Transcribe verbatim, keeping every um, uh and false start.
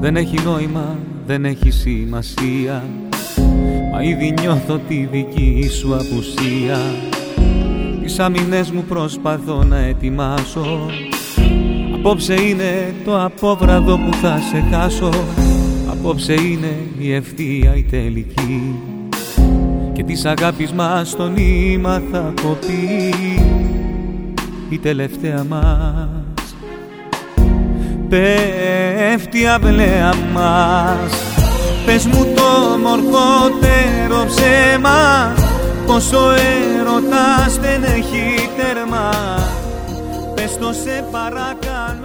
Δεν έχει νόημα, δεν έχει σημασία, μα ήδη νιώθω τη δική σου απουσία. Τις άμυνες μου προσπαθώ να ετοιμάσω, απόψε είναι το απόβραδο που θα σε χάσω. Απόψε είναι η ευθεία η τελική και της αγάπης μας το νήμα θα κοπεί. Η τελευταία μας πέφτει αυλαία μας. Πες μου το μορφότερο ψέμα, πως ο έρωτας δεν έχει τέρμα. Πες το σε παρακαλώ.